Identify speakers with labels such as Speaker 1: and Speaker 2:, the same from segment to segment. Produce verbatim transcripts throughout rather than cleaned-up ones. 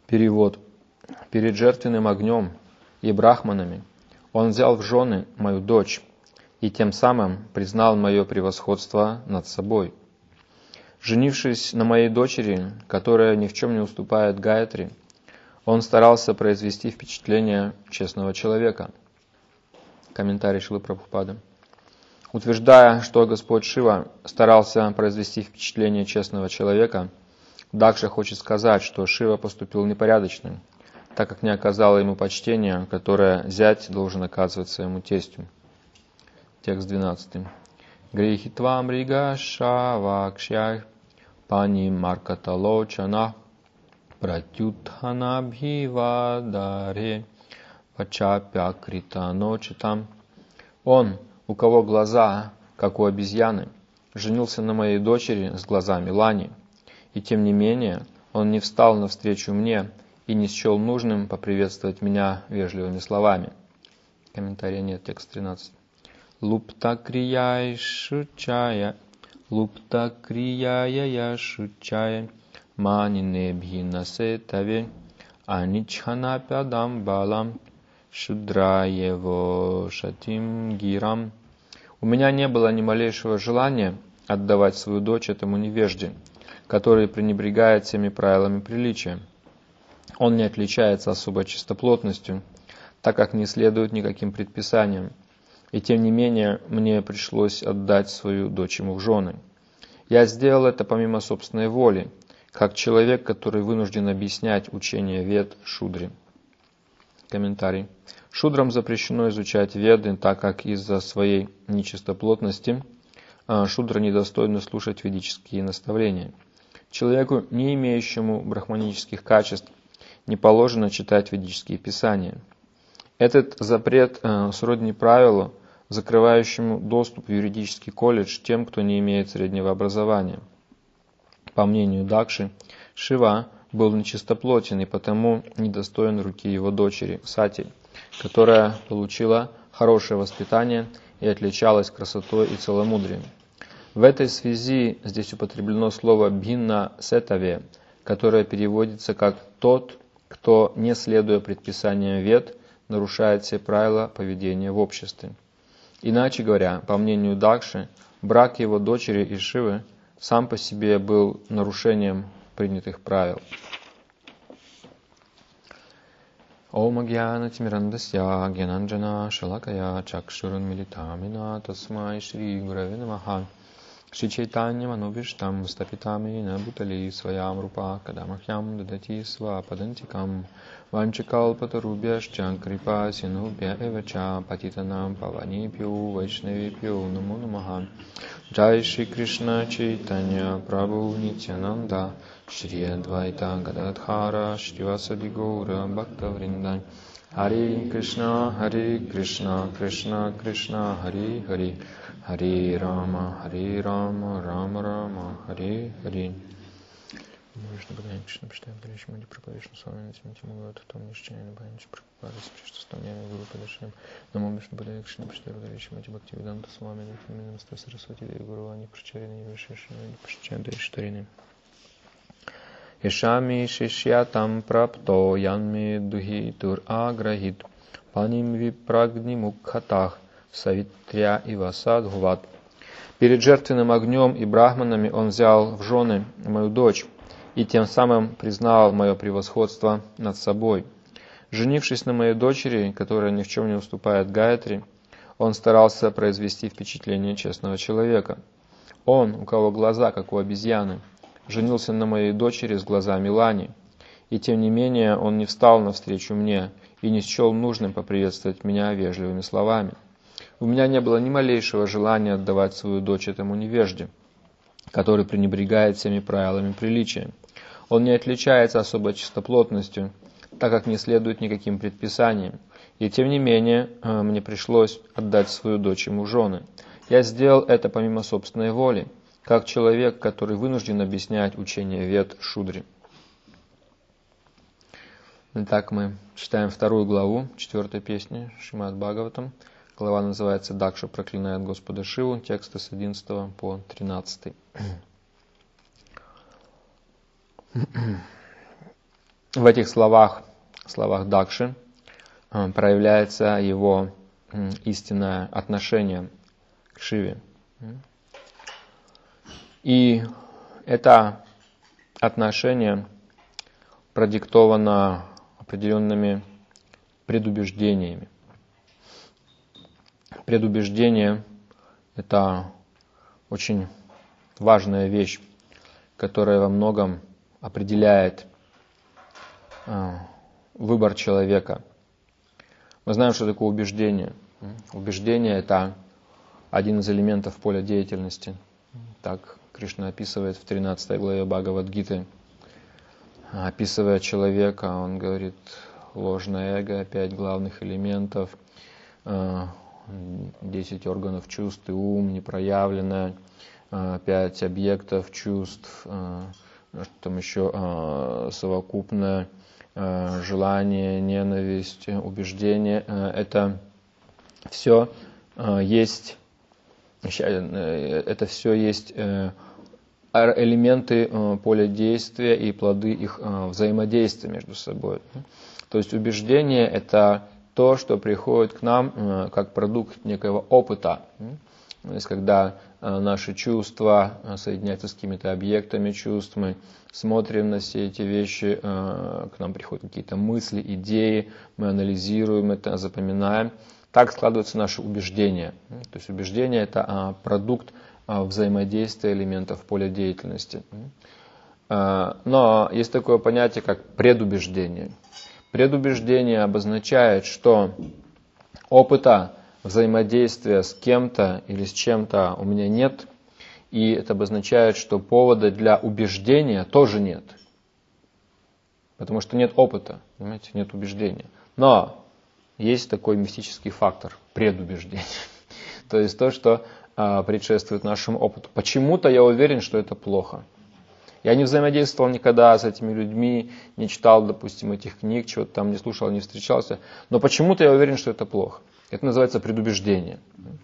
Speaker 1: Перевод. Перед жертвенным огнем и брахманами он взял в жены мою дочь и тем самым признал мое превосходство над собой. Женившись на моей дочери, которая ни в чем не уступает Гаятри, он старался произвести впечатление честного человека. Комментарий Шрилы Прабхупады. Утверждая, что Господь Шива старался произвести впечатление честного человека, Дакша хочет сказать, что Шива поступил непорядочно, так как не оказал ему почтения, которое зять должен оказывать своему тестю. Текст двенадцатый. Грихитва мрига шавакшьях пани маркаталочана пратютханабхивадаре пачапякританочитам. Он, у кого глаза, как у обезьяны, женился на моей дочери с глазами лани, и тем не менее он не встал навстречу мне и не счел нужным поприветствовать меня вежливыми словами. Комментария нет, текст тринадцать. Лупта крияй шучая, лупта крияя шучая, манине бхинасе таве, аничхана пядам балам, шудраево шатим гирам. У меня не было ни малейшего желания отдавать свою дочь этому невежде, который пренебрегает всеми правилами приличия. Он не отличается особой чистоплотностью, так как не следует никаким предписаниям, и тем не менее мне пришлось отдать свою дочь ему в жены. Я сделал это помимо собственной воли, как человек, который вынужден объяснять учение Вед Шудре. Комментарий. Шудрам запрещено изучать Веды, так как из-за своей нечистоплотности шудра недостойны слушать ведические наставления. Человеку, не имеющему брахманических качеств, не положено читать ведические писания. Этот запрет э, сродни правилу, закрывающему доступ в юридический колледж тем, кто не имеет среднего образования. По мнению Дакши, Шива был нечистоплотен и потому недостоин руки его дочери Сати, которая получила хорошее воспитание и отличалась красотой и целомудрием. В этой связи здесь употреблено слово «бхинна сетаве», которое переводится как «тот, кто, не следуя предписаниям Вед, нарушает все правила поведения в обществе». Иначе говоря, по мнению Дакши, брак его дочери и Шивы сам по себе был нарушением принятых правил. Ом агьяна тимирандасья гьянанджана шалакая чакшурун милитамина тасмай шри гураве намаха Шри Чайтанья Манобиштам Стапитами Набутали Своям Рупа Кадамахьям Дадати Сва Падантикам Ванчакал Патарубьяшчан Крипа Синубья Эвача Патитанам Паванипью Вайшнавипью Наму Намаха Джай Шри Кришна Чайтанья Прабху Нитянанда Шри Адвайта Гададхара Шри Васади Гаура Бхакта Вринда Хари Кришна Хари Кришна Кришна Кришна Хари Хари Хари Рама, Хари Рама, Рама Рама, Хари Хари. Вишну Бхагаван Кришна Пиштаем Паришим Ади Прабхавишну Свами Натим Тимугавату Том Нишчайна Бханчи Прабхупадас Приштастамьями Гуру Падашим Намо Вишну Бхагаван Кришна Пиштаем Паришим Ади Бхактивиданта Свами Натим Минамста Сарасвати Деви Гурувани Прачарини Вишешина Пашчанда Иштарины. Ишами Шишьятам Прапто Янми Духи Тур Аграхит Паним Випрагни Мукхатах Савитря и Васадхуват. Перед жертвенным огнем и брахманами он взял в жены мою дочь и тем самым признал мое превосходство над собой. Женившись на моей дочери, которая ни в чем не уступает Гаятри, он старался произвести впечатление честного человека. Он, у кого глаза, как у обезьяны, женился на моей дочери с глазами лани, и тем не менее он не встал навстречу мне и не счел нужным поприветствовать меня вежливыми словами. У меня не было ни малейшего желания отдавать свою дочь этому невежде, который пренебрегает всеми правилами приличия. Он не отличается особой чистоплотностью, так как не следует никаким предписаниям, и тем не менее мне пришлось отдать свою дочь ему в жены. Я сделал это помимо собственной воли, как человек, который вынужден объяснять учение Вед Шудре. Итак, мы читаем вторую главу четвертой песни Шримад Бхагаватам. Глава называется «Дакша проклинает Господа Шиву», тексты с одиннадцатого по тринадцатый. в этих словах, словах Дакши, проявляется его истинное отношение к Шиве. И это отношение продиктовано определенными предубеждениями. Предубеждение – это очень важная вещь, которая во многом определяет выбор человека. Мы знаем, что такое убеждение. Убеждение – это один из элементов поля деятельности. Так Кришна описывает в тринадцатой главе Бхагавад-гиты. Описывая человека, он говорит, ложное эго, пять главных элементов, десять органов чувств и ум, непроявленное, пять объектов чувств, что там еще, совокупное желание, ненависть, убеждение. Это все есть, это все есть элементы поля действия и плоды их взаимодействия между собой. То есть убеждение – это то, что приходит к нам как продукт некого опыта. То есть когда наши чувства соединяются с какими-то объектами чувств, мы смотрим на все эти вещи, к нам приходят какие-то мысли, идеи, мы анализируем это, запоминаем. Так складываются наши убеждения. То есть убеждение – это продукт взаимодействия элементов поля деятельности. Но есть такое понятие, как предубеждение. Предубеждение обозначает, что опыта взаимодействия с кем-то или с чем-то у меня нет, и это обозначает, что повода для убеждения тоже нет. Потому что нет опыта, понимаете, нет убеждения. Но есть такой мистический фактор – предубеждение. То есть то, что а, предшествует нашему опыту. Почему-то я уверен, что это плохо. Я не взаимодействовал никогда с этими людьми, не читал, допустим, этих книг, чего-то там не слушал, не встречался. Но почему-то я уверен, что это плохо. Это называется предубеждение.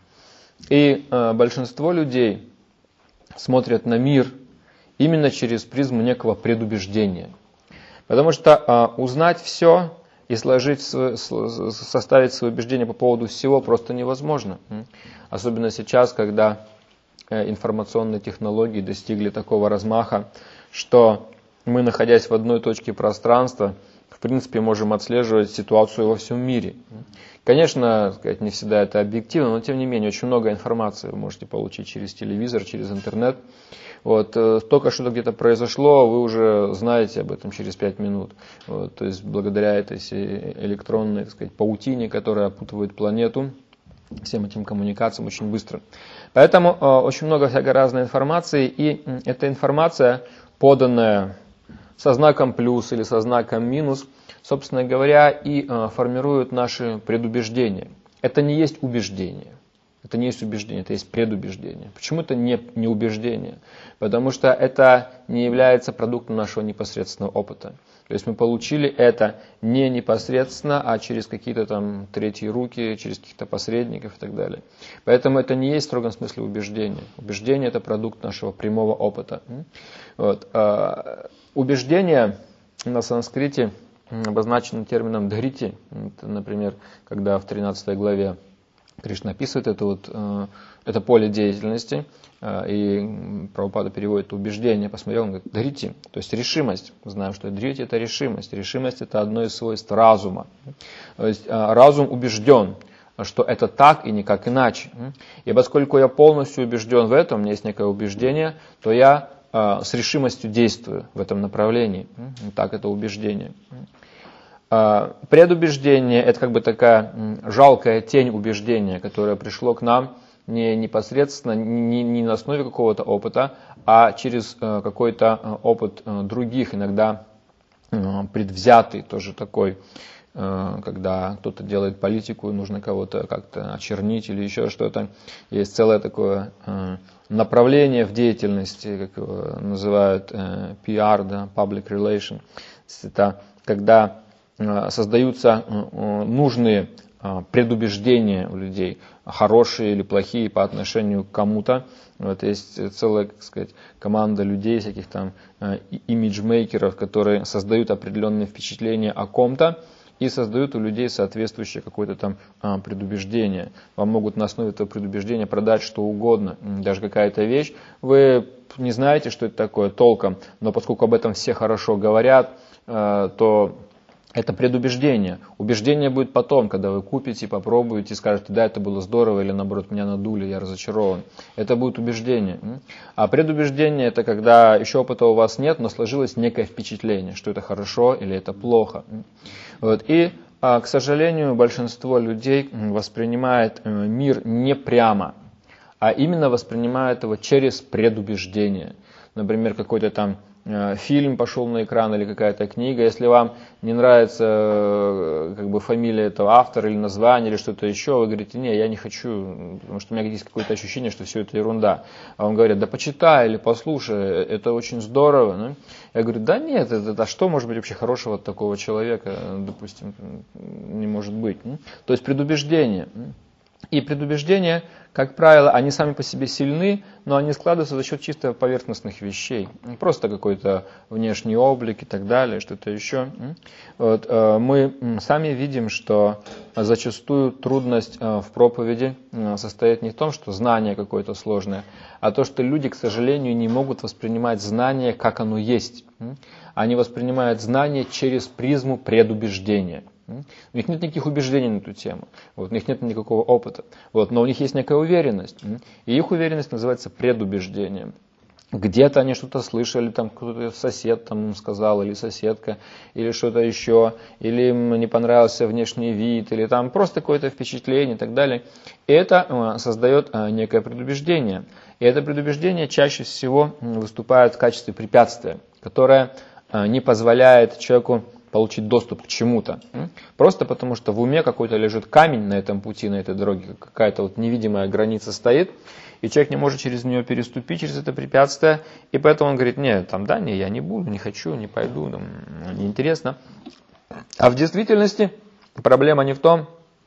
Speaker 1: И э, большинство людей смотрят на мир именно через призму некого предубеждения. Потому что э, узнать все и сложить, составить свои убеждения по поводу всего просто невозможно. Особенно сейчас, когда информационные технологии достигли такого размаха, что мы, находясь в одной точке пространства, в принципе, можем отслеживать ситуацию во всем мире. Конечно, сказать, не всегда это объективно, но тем не менее, очень много информации вы можете получить через телевизор, через интернет. Вот, только что-то где-то произошло, вы уже знаете об этом через пять минут. Вот, то есть благодаря этой электронной, так сказать, паутине, которая опутывает планету, всем этим коммуникациям очень быстро. Поэтому э, очень много всякой разной информации, и э, эта информация, поданная со знаком плюс или со знаком минус, собственно говоря, и э, формирует наши предубеждения. Это не есть убеждение. Это не есть убеждение, это есть предубеждение. Почему это не, не убеждение? Потому что это не является продуктом нашего непосредственного опыта. То есть мы получили это не непосредственно, а через какие-то там третьи руки, через каких-то посредников и так далее. Поэтому это не есть в строгом смысле убеждение. Убеждение – это продукт нашего прямого опыта. Вот. Убеждение на санскрите обозначено термином дхрити. Это, например, когда в тринадцатой главе Кришна описывает это, вот, это поле деятельности, и Прабхупада переводит убеждение, посмотрел, он говорит, дхрити, то есть решимость. Мы знаем, что дхрити – это решимость. Решимость – это одно из свойств разума. То есть разум убежден, что это так и никак иначе. И поскольку я полностью убежден в этом, у меня есть некое убеждение, то я с решимостью действую в этом направлении. Так это убеждение. Предубеждение – это как бы такая жалкая тень убеждения, которое пришло к нам не непосредственно, не, не на основе какого-то опыта, а через какой-то опыт других, иногда предвзятый, тоже такой, когда кто-то делает политику, нужно кого-то как-то очернить или еще что-то. Есть целое такое направление в деятельности, как его называют пи ар, да, public relation. Это когда создаются нужные предубеждения у людей, хорошие или плохие по отношению к кому-то. Вот есть целая, так сказать, команда людей, всяких там имиджмейкеров, которые создают определенные впечатления о ком-то и создают у людей соответствующее какое-то там а, предубеждение. Вам могут на основе этого предубеждения продать что угодно, даже какая-то вещь. Вы не знаете, что это такое толком, но поскольку об этом все хорошо говорят, а, то это предубеждение. Убеждение будет потом, когда вы купите, попробуете, скажете, да, это было здорово, или наоборот, меня надули, я разочарован. Это будет убеждение. А предубеждение — это когда еще опыта у вас нет, но сложилось некое впечатление, что это хорошо или это плохо. Вот. И, к сожалению, большинство людей воспринимает мир не прямо, а именно воспринимает его через предубеждение. Например, какой-то там фильм пошел на экран или какая-то книга, если вам не нравится как бы фамилия этого автора или название или что-то еще, вы говорите, не, я не хочу, потому что у меня есть какое-то ощущение, что все это ерунда. А вам говорят, да почитай или послушай, это очень здорово. Ну, я говорю, да нет, это, а что может быть вообще хорошего от такого человека, допустим, не может быть. То есть предубеждение. И предубеждения, как правило, они сами по себе сильны, но они складываются за счет чисто поверхностных вещей. Просто какой-то внешний облик и так далее, что-то еще. Вот, мы сами видим, что зачастую трудность в проповеди состоит не в том, что знание какое-то сложное, а то, что люди, к сожалению, не могут воспринимать знание, как оно есть. Они воспринимают знание через призму предубеждения. У них нет никаких убеждений на эту тему, вот, у них нет никакого опыта, вот, но у них есть некая уверенность, и их уверенность называется предубеждением. Где-то они что-то слышали, там кто-то сосед там им сказал, или соседка, или что-то еще, или им не понравился внешний вид, или там просто какое-то впечатление и так далее. И это создает некое предубеждение. И это предубеждение чаще всего выступает в качестве препятствия, которое не позволяет человеку получить доступ к чему-то. Просто потому, что в уме какой-то лежит камень на этом пути, на этой дороге, какая-то вот невидимая граница стоит, и человек не может через нее переступить, через это препятствие, и поэтому он говорит, нет, там, да, не, я не буду, не хочу, не пойду, там, неинтересно. А в действительности проблема не в том,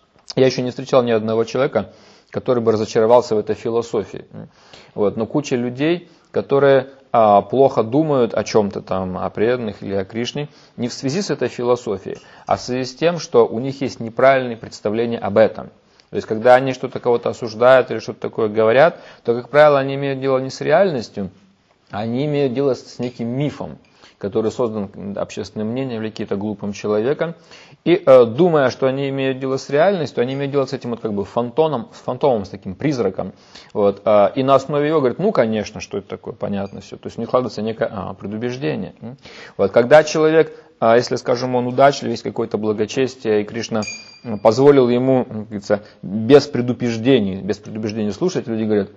Speaker 1: я еще не встречал ни одного человека, который бы разочаровался в этой философии. Вот, но куча людей, которые а, плохо думают о чем-то там, о преданных или о Кришне, не в связи с этой философией, а в связи с тем, что у них есть неправильные представления об этом. То есть, когда они что-то кого-то осуждают или что-то такое говорят, то, как правило, они имеют дело не с реальностью, а они имеют дело с неким мифом, который создан общественным мнением или каким-то глупым человеком. И э, думая, что они имеют дело с реальностью, они имеют дело с этим вот как бы фантомом, с фантомом, с таким призраком. Вот, э, и на основе его говорят, ну, конечно, что это такое, понятно все. То есть у них складывается некое а, предубеждение. Вот, когда человек, а, если, скажем, он удачлив, есть какое-то благочестие, и Кришна позволил ему, как говорится, без предубеждений, без предубеждений слушать, люди говорят,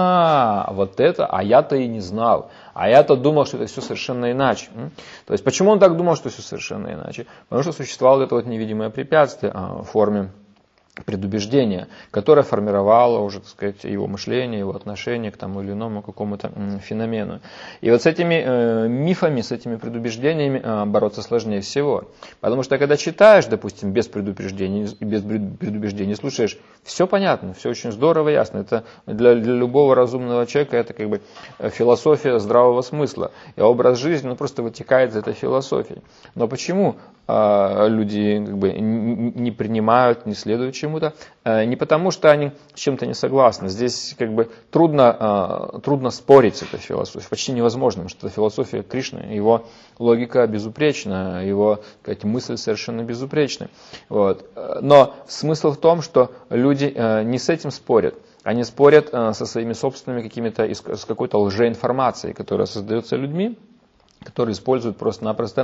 Speaker 1: а, вот это, а я-то и не знал. А я-то думал, что это все совершенно иначе. То есть, почему он так думал, что все совершенно иначе? Потому что существовало это вот невидимое препятствие в форме предубеждения, которое формировало уже, так сказать, его мышление, его отношение к тому или иному какому-то феномену. И вот с этими э, мифами, с этими предубеждениями э, бороться сложнее всего. Потому что когда читаешь, допустим, без предубеждений, без предубеждений, слушаешь, все понятно, все очень здорово, ясно. Это для, для любого разумного человека это как бы философия здравого смысла. И образ жизни ну, просто вытекает из этой философии. Но почему э, люди как бы, не принимают, не следуют чему-то? Э, не потому, что они с чем-то не согласны. Здесь как бы трудно, э, трудно спорить с этой философией. Почти невозможно, потому что это философия Кришны. Его логика безупречна, его сказать, мысль совершенно безупречна. Вот. Но смысл в том, что люди э, не с этим спорят. Они спорят э, со своими собственными какими-то, с какой-то лжеинформацией, которая создается людьми, которые используют просто-напросто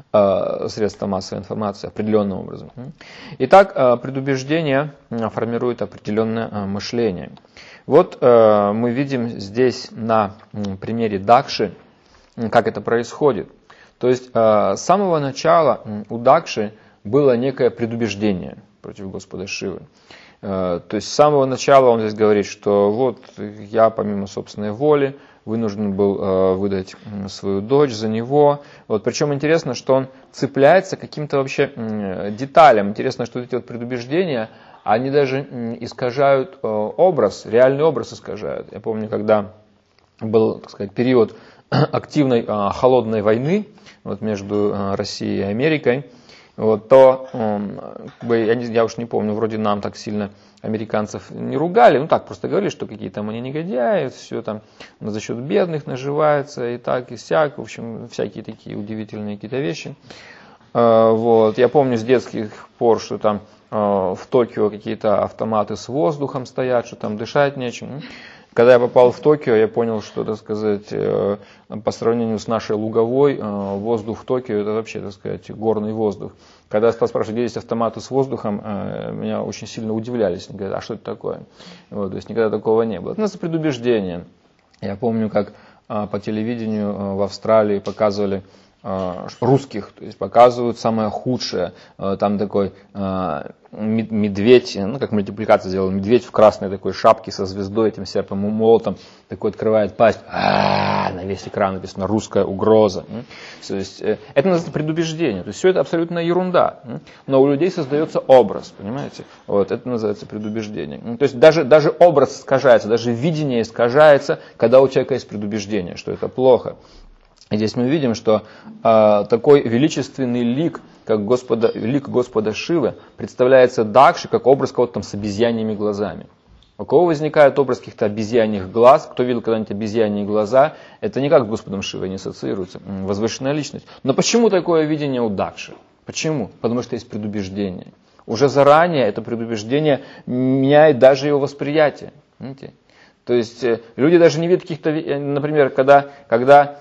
Speaker 1: э, средства массовой информации определенным образом. Итак, э, предубеждение формирует определенное э, мышление. Вот э, мы видим здесь на э, примере Дакши, э, как это происходит. То есть э, с самого начала э, у Дакши было некое предубеждение против Господа Шивы. То есть с самого начала он здесь говорит, что вот я помимо собственной воли вынужден был выдать свою дочь за него. Вот, причем интересно, что он цепляется к каким-то вообще деталям. Интересно, что эти вот предубеждения, они даже искажают образ, реальный образ искажают. Я помню, когда был, так сказать, период активной холодной войны вот, между Россией и Америкой, вот, то, как бы, я, не, я уж не помню, вроде нам так сильно американцев не ругали, ну так просто говорили, что какие там они негодяи, все там за счет бедных наживаются и так и сяк, в общем, всякие такие удивительные какие-то вещи. Вот. Я помню с детских пор, что там в Токио какие-то автоматы с воздухом стоят, что там дышать нечем. Когда я попал в Токио, я понял, что, так сказать, по сравнению с нашей Луговой, воздух в Токио это вообще, так сказать, горный воздух. Когда я стал спрашивать, где есть автоматы с воздухом, меня очень сильно удивлялись. Они говорят, а что это такое? Вот, то есть никогда такого не было. Это у нас предубеждение. Я помню, как по телевидению в Австралии показывали русских, то есть показывают самое худшее. Там такой медведь, ну как мультипликация сделала, медведь в красной такой шапке со звездой, этим серпом молотом, такой открывает пасть, а-а-а, на весь экран написано «русская угроза». То есть это называется предубеждение. То есть все это абсолютно ерунда. Но у людей создается образ, понимаете? Вот, это называется предубеждение. То есть даже, даже образ искажается, даже видение искажается, когда у человека есть предубеждение, что это плохо. И здесь мы видим, что э, такой величественный лик, как Господа, лик Господа Шивы, представляется Дакши как образ кого-то там с обезьяньими глазами. У кого возникает образ каких-то обезьяньих глаз, кто видел когда-нибудь обезьяньи глаза, это никак с Господом Шивой не ассоциируется, возвышенная личность. Но почему такое видение у Дакши? Почему? Потому что есть предубеждение. Уже заранее это предубеждение меняет даже его восприятие. Понимаете? То есть э, люди даже не видят каких-то, например, когда... когда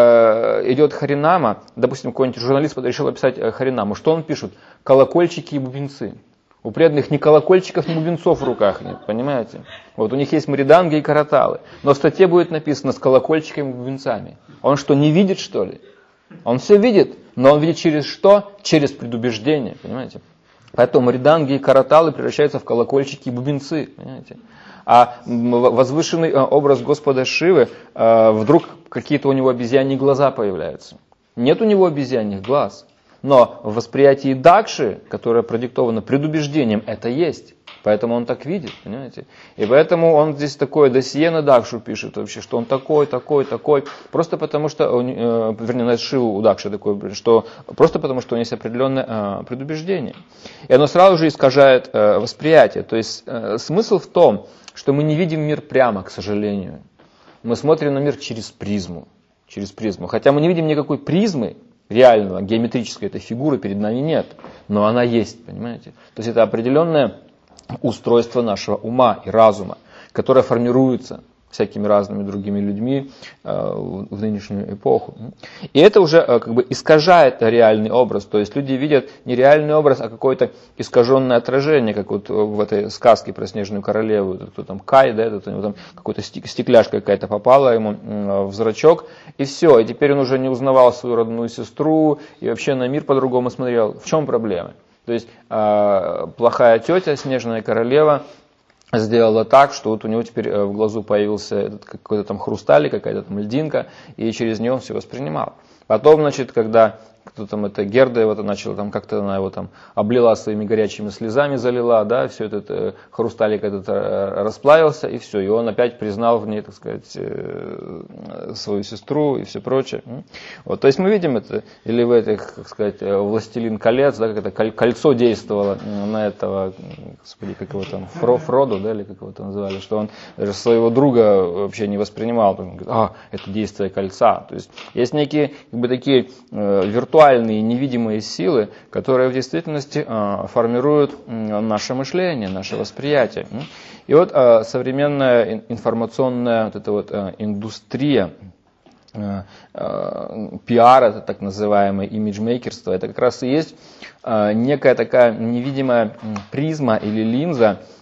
Speaker 1: идет харинама, допустим, какой-нибудь журналист решил описать харинаму, что он пишет? Колокольчики и бубенцы. У преданных ни колокольчиков, ни бубенцов в руках нет, понимаете? Вот у них есть мриданги и караталы, но в статье будет написано с колокольчиками и бубенцами. Он что, не видит, что ли? Он все видит, но он видит через что? Через предубеждение, понимаете? Поэтому мриданги и караталы превращаются в колокольчики и бубенцы, понимаете? А возвышенный образ Господа Шивы, вдруг какие-то у него обезьяньи глаза появляются. Нет у него обезьяньих глаз. Но в восприятии Дакши, которое продиктовано предубеждением, это есть. Поэтому он так видит, понимаете? И поэтому он здесь такое досье на Дакшу пишет вообще, что он такой, такой, такой. Просто потому что, вернее, на Шиву у Дакши такое, что просто потому что у него есть определенное предубеждение. И оно сразу же искажает восприятие. То есть смысл в том, что мы не видим мир прямо, к сожалению. Мы смотрим на мир через призму. Через призму. Хотя мы не видим никакой призмы реального, геометрической этой фигуры перед нами нет. Но она есть, понимаете? То есть это определенное устройство нашего ума и разума, которое формируется всякими разными другими людьми э, в нынешнюю эпоху. И это уже э, как бы искажает реальный образ. То есть люди видят не реальный образ, а какое-то искаженное отражение, как вот в этой сказке про Снежную королеву. Кто там Кай, да, это, там какая-то стекляшка какая-то попала ему э, в зрачок, и все. И теперь он уже не узнавал свою родную сестру, и вообще на мир по-другому смотрел. В чем проблема? То есть э, плохая тетя, Снежная королева, сделала так, что вот у него теперь в глазу появился этот какой-то там хрусталик, какая-то там льдинка, и через нее он все воспринимал. Потом, значит, когда кто там это Герда его начала, там как-то она его там облила своими горячими слезами, залила, да, все этот э, хрусталик этот э, расплавился, и все, и он опять признал в ней, так сказать, э, свою сестру и все прочее. Вот, то есть мы видим это, или в этих, как сказать, «Властелин колец», да, как это кольцо действовало на этого, господи, как его там, Фро, Фроду, да, или как его там называли, что он даже своего друга вообще не воспринимал, он говорит, а, это действие кольца. То есть есть некие, как бы, такие э, виртуальные невидимые силы, которые в действительности э, формируют э, наше мышление, наше восприятие. И вот э, современная информационная вот эта вот э, индустрия э, э, пиара, это так называемое имиджмейкерство, это как раз и есть э, некая такая невидимая призма или линза,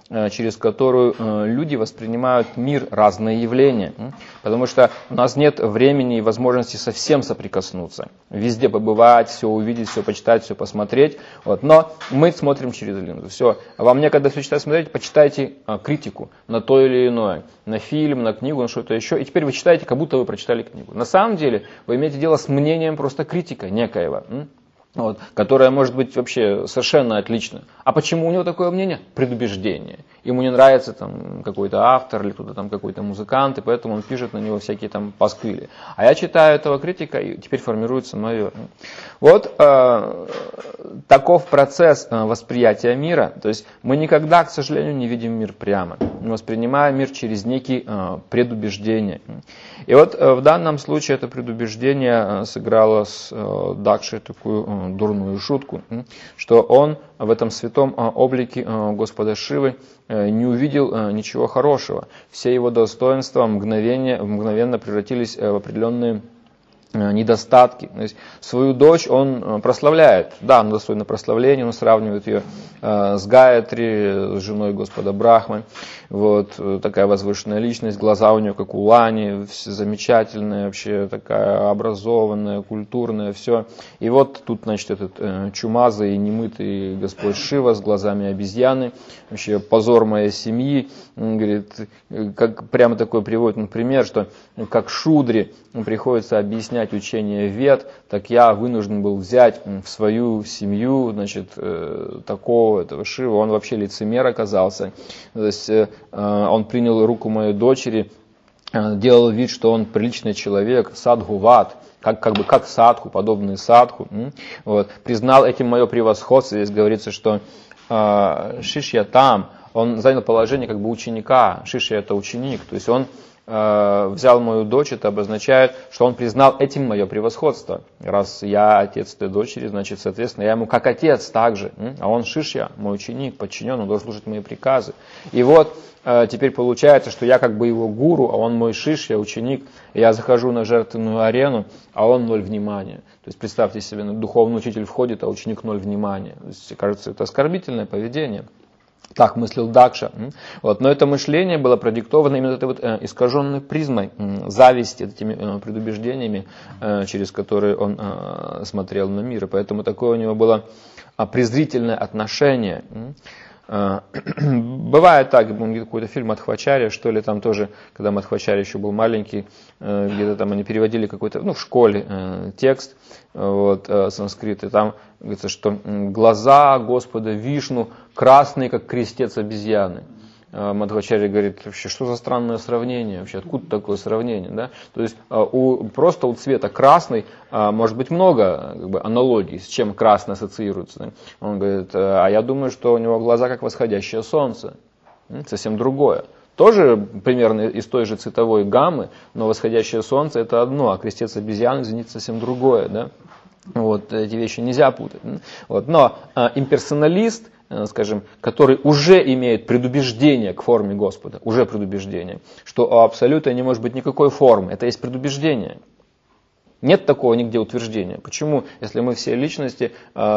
Speaker 1: через которую люди воспринимают мир, разные явления. Потому что у нас нет времени и возможности совсем соприкоснуться, везде побывать, все увидеть, все почитать, все посмотреть. Вот. Но мы смотрим через линзу. Все. Вам некогда все читать, смотреть, почитайте критику на то или иное, на фильм, на книгу, на что-то еще. И теперь вы читаете, как будто вы прочитали книгу. На самом деле вы имеете дело с мнением просто критика некоего. Вот, которое может быть вообще совершенно отлично. А почему у него такое мнение? Предубеждение. Ему не нравится там какой-то автор или кто-то там какой-то музыкант, и поэтому он пишет на него всякие там пасквили. А я читаю этого критика, и теперь формируется мое. Вот э, таков процесс э, восприятия мира. То есть мы никогда, к сожалению, не видим мир прямо. Мы воспринимаем мир через некие э, предубеждения. И вот э, в данном случае это предубеждение э, сыграло с э, Дакшей такую э, дурную шутку, что он в этом святом облике Господа Шивы не увидел ничего хорошего. Все его достоинства мгновенно, мгновенно превратились в определенные недостатки. То есть свою дочь он прославляет. Да, она достойна прославления, он сравнивает ее с Гаятри, с женой Господа Брахмы. Вот, такая возвышенная личность, глаза у нее как у Лани, замечательная, вообще такая образованная, культурная, все. И вот тут, значит, этот э, чумазый, немытый Господь Шива с глазами обезьяны, вообще позор моей семьи. Он говорит, как прямо такой приводит, например, что как Шудре приходится объяснять учение Вед, так я вынужден был взять в свою семью, значит, э, такого этого Шива, он вообще лицемер оказался. То есть э, он принял руку моей дочери, делал вид, что он приличный человек, садхуват, как, как бы как садху, подобный садху. Вот. Признал этим мое превосходство. Здесь говорится, что э, Шишья там, он занял положение как бы ученика. Шишья это ученик, то есть он э, взял мою дочь, это обозначает, что он признал этим мое превосходство. Раз я отец этой дочери, значит, соответственно, я ему как отец также. А он Шишья, мой ученик, подчинен, он должен слушать мои приказы. И вот теперь получается, что я как бы его гуру, а он мой Шишья, ученик. Я захожу на жертвенную арену, а он ноль внимания. То есть представьте себе, духовный учитель входит, а ученик ноль внимания. То есть, кажется, это оскорбительное поведение. Так мыслил Дакша. Вот. Но это мышление было продиктовано именно этой вот э, искаженной призмой э, зависти, этими э, предубеждениями, э, через которые он э, смотрел на мир. И поэтому такое у него было э, презрительное отношение. Бывает так, какой-то фильм Мадхвачарья, что ли, там тоже, когда Мадхвачарья еще был маленький, где-то там они переводили какой-то, ну, в школе текст, вот, санскрит, и там говорится, что глаза Господа Вишну красные, как крестец обезьяны. Мадхвачарья говорит, вообще, что за странное сравнение, вообще, откуда такое сравнение, да? То есть у, просто у цвета красный может быть много как бы, аналогий, с чем красный ассоциируется. Да? Он говорит, а я думаю, что у него глаза как восходящее солнце, совсем другое. Тоже примерно из той же цветовой гаммы, но восходящее солнце это одно, а крестец обезьяны, извините, совсем другое, да? Вот, эти вещи нельзя путать. Вот. Но а, имперсоналист, скажем, который уже имеет предубеждение к форме Господа, уже предубеждение, что у абсолюта не может быть никакой формы, это есть предубеждение. Нет такого нигде утверждения. Почему? Если мы все личности,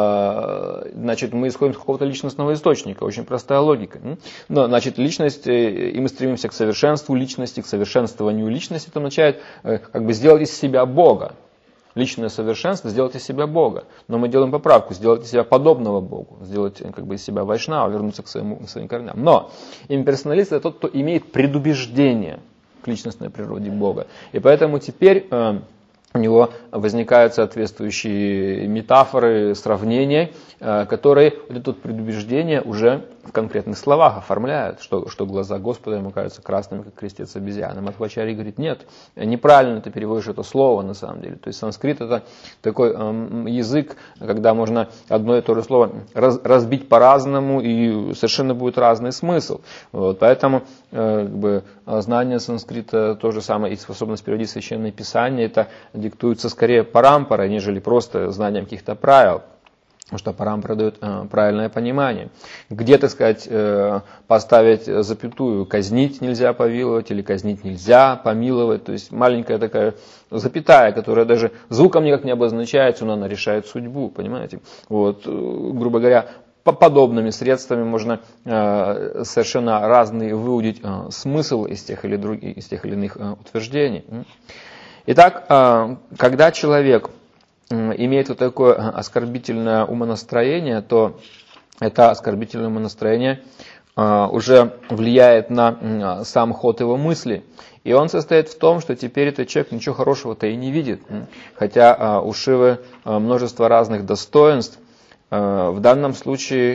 Speaker 1: значит, мы исходим из какого-то личностного источника. Очень простая логика. Но, значит, личность, и мы стремимся к совершенству личности, к совершенствованию личности, это означает, как бы, сделать из себя Бога. Личное совершенство, сделать из себя Бога. Но мы делаем поправку, сделать из себя подобного Богу, сделать как бы из себя вайшнава, вернуться к, своему, к своим корням. Но имперсоналист это тот, кто имеет предубеждение к личностной природе Бога. И поэтому теперь э, у него возникают соответствующие метафоры, сравнения, э, которые вот это предубеждение уже в конкретных словах оформляют, что, что глаза Господа ему кажутся красными, как крестец обезьяны. Мадхвачарья говорит, нет, неправильно ты переводишь это слово на самом деле. То есть санскрит это такой э, язык, когда можно одно и то же слово раз, разбить по-разному и совершенно будет разный смысл. Вот, поэтому э, как бы, знание санскрита то же самое и способность переводить священное писание, это диктуется скорее парампарой, нежели просто знанием каких-то правил. Потому что парампара дает э, правильное понимание. Где, так сказать, э, поставить запятую, казнить нельзя помиловать или казнить нельзя помиловать. То есть маленькая такая запятая, которая даже звуком никак не обозначается, но она решает судьбу, понимаете. Вот, э, грубо говоря, подобными средствами можно э, совершенно разный выудить э, смысл из тех или других, из тех или иных э, утверждений. Итак, э, когда человек э, имеет вот такое оскорбительное умонастроение, то это оскорбительное умонастроение э, уже влияет на э, сам ход его мысли. И он состоит в том, что теперь этот человек ничего хорошего-то и не видит. Хотя э, у Шивы э, множество разных достоинств. В данном случае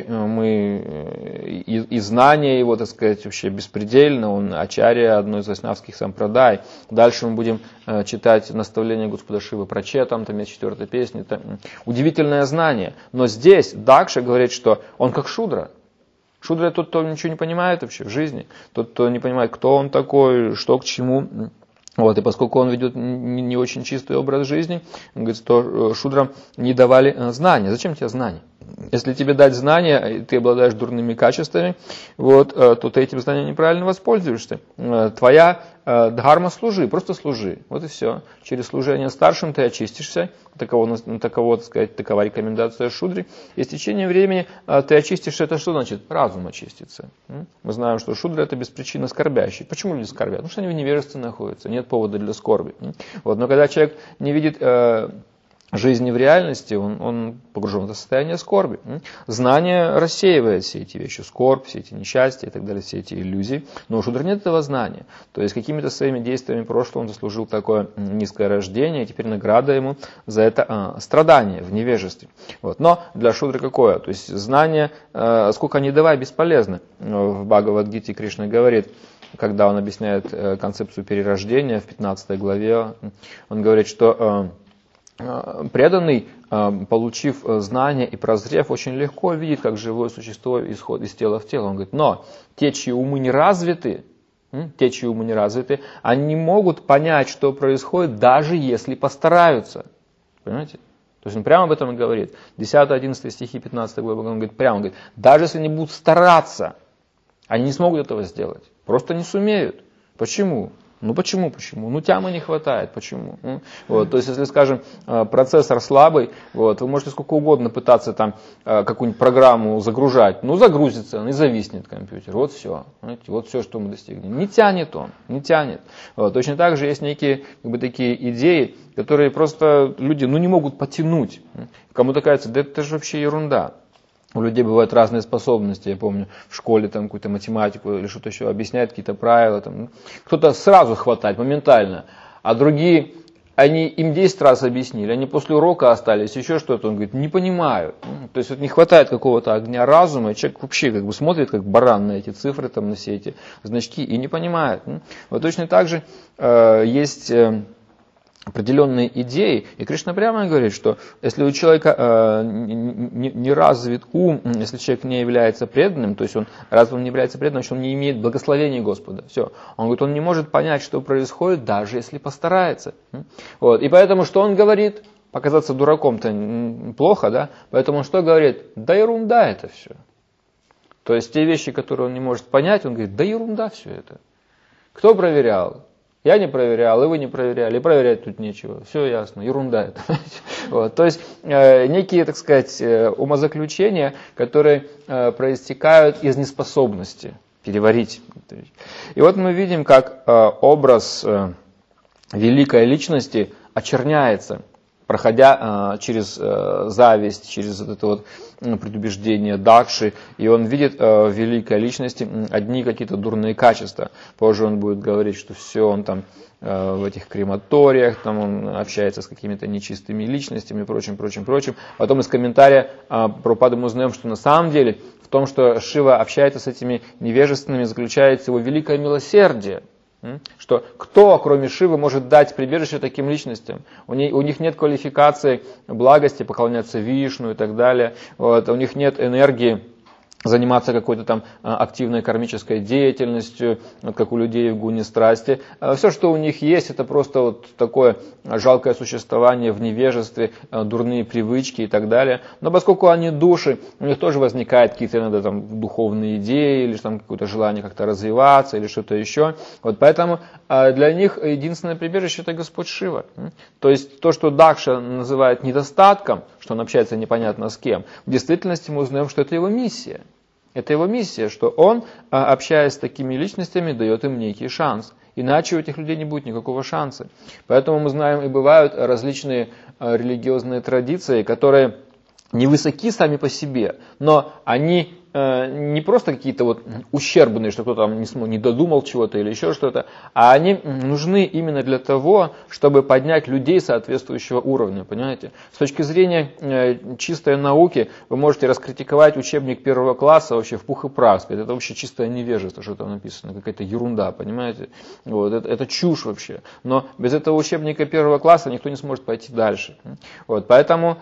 Speaker 1: мы и, и знание его, так сказать, вообще беспредельно, он ачарья одной из вайшнавских сампрадай. Дальше мы будем читать наставление Господа Шивы про Четам, там есть четвертая песня. Это удивительное знание. Но здесь Дакша говорит, что он как шудра. Шудра тот, кто ничего не понимает вообще в жизни, тот, кто не понимает, кто он такой, что к чему. Вот, и поскольку он ведет не очень чистый образ жизни, он говорит, что шудрам не давали знания. Зачем тебе знания? Если тебе дать знания, и ты обладаешь дурными качествами, вот, то ты этим знанием неправильно воспользуешься. Твоя дхарма служи, просто служи. Вот и все. Через служение старшим ты очистишься. Таково, таково, так сказать, такова рекомендация шудри. И с течением времени ты очистишься. Это что значит? Разум очистится. Мы знаем, что шудра это беспричинно скорбящий. Почему люди скорбят? Потому что они в невежестве находятся. Нет повода для скорби. Вот. Но когда человек не видит жизни в реальности, он, он погружен в это состояние скорби. Знание рассеивает все эти вещи, скорбь, все эти несчастья и так далее, все эти иллюзии. Но у шудры нет этого знания. То есть какими-то своими действиями прошлого он заслужил такое низкое рождение, и теперь награда ему за это а, страдание в невежестве. Вот. Но для шудры какое? То есть знание, а, сколько ни давай, бесполезно. В Бхагавад-гите Кришна говорит, когда он объясняет концепцию перерождения в пятнадцатой главе, он говорит, что преданный, получив знания и прозрев, очень легко видит, как живое существо исходит из тела в тело. Он говорит, но те, чьи умы не развиты, те, чьи умы не развиты, они не могут понять, что происходит, даже если постараются. Понимаете? То есть он прямо об этом и говорит. десятый-одиннадцатый стихи пятнадцатой главы, он говорит, прямо говорит, даже если они будут стараться, они не смогут этого сделать. Просто не сумеют. Почему? Ну почему, почему? Ну тямы не хватает, почему? Вот, то есть, если, скажем, процессор слабый, вот, вы можете сколько угодно пытаться там какую-нибудь программу загружать, ну загрузится, и зависнет компьютер, вот все, знаете, вот все, что мы достигнем. Не тянет он, не тянет. Вот, точно так же есть некие как бы, такие идеи, которые просто люди ну, не могут потянуть. Кому-то кажется, да это же вообще ерунда. У людей бывают разные способности, я помню, в школе там какую-то математику или что-то еще объясняют, какие-то правила. Там. Кто-то сразу хватает, моментально, а другие, они им десять раз объяснили, они после урока остались, еще что-то, он говорит, не понимаю. То есть вот не хватает какого-то огня разума, и человек вообще как бы смотрит как баран на эти цифры, там, на все эти значки и не понимает. Вот точно так же э, есть... Э, определенные идеи, и Кришна прямо говорит, что если у человека э, не, не развит ум, если человек не является преданным, то есть он, раз он не является преданным, значит он не имеет благословения Господа. Все. Он говорит, он не может понять, что происходит, даже если постарается. Вот. И поэтому, что он говорит? Показаться дураком-то плохо, да? Поэтому он что говорит? Да ерунда это все. То есть те вещи, которые он не может понять, он говорит, да ерунда все это. Кто проверял? Я не проверял, и вы не проверяли, и проверять тут нечего. Все ясно, ерунда это. Вот. То есть э, некие, так сказать, умозаключения, которые э, проистекают из неспособности переварить. И вот мы видим, как э, образ э, великой личности очерняется, проходя э, через э, зависть, через вот это вот предубеждение Дакши, и он видит э, в великой личности одни какие-то дурные качества. Позже он будет говорить, что все, он там э, в этих крематориях, там он общается с какими-то нечистыми личностями и прочим, прочим, прочим. Потом из комментария э, Прабхупады мы узнаем, что на самом деле в том, что Шива общается с этими невежественными, заключается его великое милосердие. Что кто, кроме Шивы, может дать прибежище таким личностям? У них, у них нет квалификации благости, поклоняться Вишну и так далее. Вот, у них нет энергии заниматься какой-то там активной кармической деятельностью, вот как у людей в гуне страсти. Все, что у них есть, это просто вот такое жалкое существование в невежестве, дурные привычки и так далее. Но поскольку они души, у них тоже возникают какие-то иногда там духовные идеи, или там какое-то желание как-то развиваться, или что-то еще. Вот поэтому для них единственное прибежище — это Господь Шива. То есть то, что Дакша называет недостатком, что он общается непонятно с кем. В действительности мы узнаем, что это его миссия. Это его миссия, что он, общаясь с такими личностями, дает им некий шанс. Иначе у этих людей не будет никакого шанса. Поэтому мы знаем, и бывают различные религиозные традиции, которые невысоки сами по себе, но они не просто какие-то вот ущербные, что кто-то там не, не додумал чего-то или еще что-то, а они нужны именно для того, чтобы поднять людей соответствующего уровня, понимаете? С точки зрения чистой науки вы можете раскритиковать учебник первого класса вообще в пух и прах, сказать, это вообще чистое невежество, что там написано, какая-то ерунда, понимаете? Вот, это, это чушь вообще. Но без этого учебника первого класса никто не сможет пойти дальше. Вот, поэтому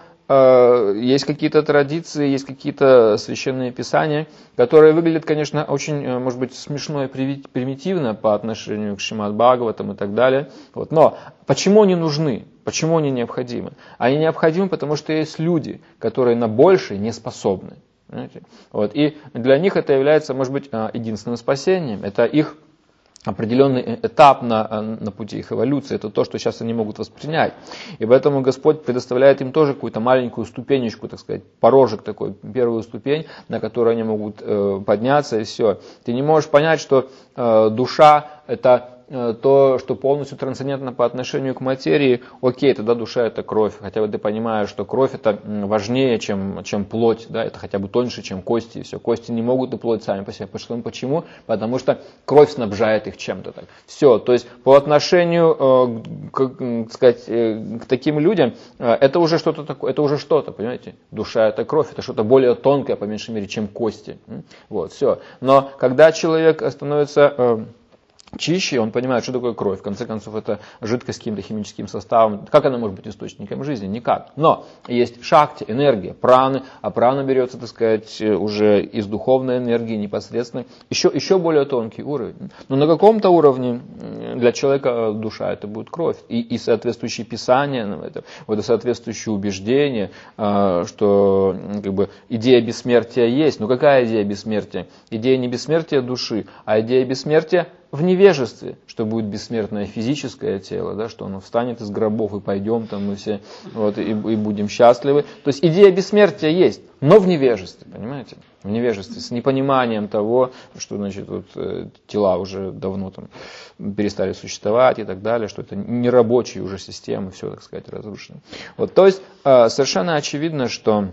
Speaker 1: есть какие-то традиции, есть какие-то священные писания, которые выглядят, конечно, очень, может быть, смешно и примитивно по отношению к Шримад Бхагаватам и так далее. Вот. Но почему они нужны? Почему они необходимы? Они необходимы, потому что есть люди, которые на большее не способны. Вот. И для них это является, может быть, единственным спасением. Это их определенный этап на, на пути их эволюции, это то, что сейчас они могут воспринять. И поэтому Господь предоставляет им тоже какую-то маленькую ступенечку, так сказать, порожек такой, первую ступень, на которую они могут э, подняться, и все. Ты не можешь понять, что э, душа это то, что полностью трансцендентно по отношению к материи, окей, тогда душа это кровь. Хотя бы ты понимаешь, что кровь это важнее, чем, чем плоть, да, это хотя бы тоньше, чем кости. И все. Кости не могут и плоть сами по себе. Почему? Потому что кровь снабжает их чем-то. Так. Все. То есть по отношению к, сказать, к таким людям это уже что-то такое, это уже что-то, понимаете? Душа это кровь, это что-то более тонкое, по меньшей мере, чем кости. Вот, все. Но когда человек становится чище, он понимает, что такое кровь. В конце концов, это жидкость с каким-то химическим составом. Как она может быть источником жизни? Никак. Но есть шакти, энергия, праны, а прана берется, так сказать, уже из духовной энергии непосредственно. Еще, еще более тонкий уровень. Но на каком-то уровне для человека душа это будет кровь. И, и соответствующие писания, это, вот, и соответствующие убеждения, что как бы, идея бессмертия есть. Но какая идея бессмертия? Идея не бессмертия души, а идея бессмертия в невежестве, что будет бессмертное физическое тело, да, что оно встанет из гробов и пойдем там мы все вот, и, и будем счастливы. То есть идея бессмертия есть, но в невежестве, понимаете? В невежестве, с непониманием того, что значит, вот, тела уже давно там, перестали существовать и так далее, что это нерабочие уже системы, все, так сказать, разрушено. Вот, то есть совершенно очевидно, что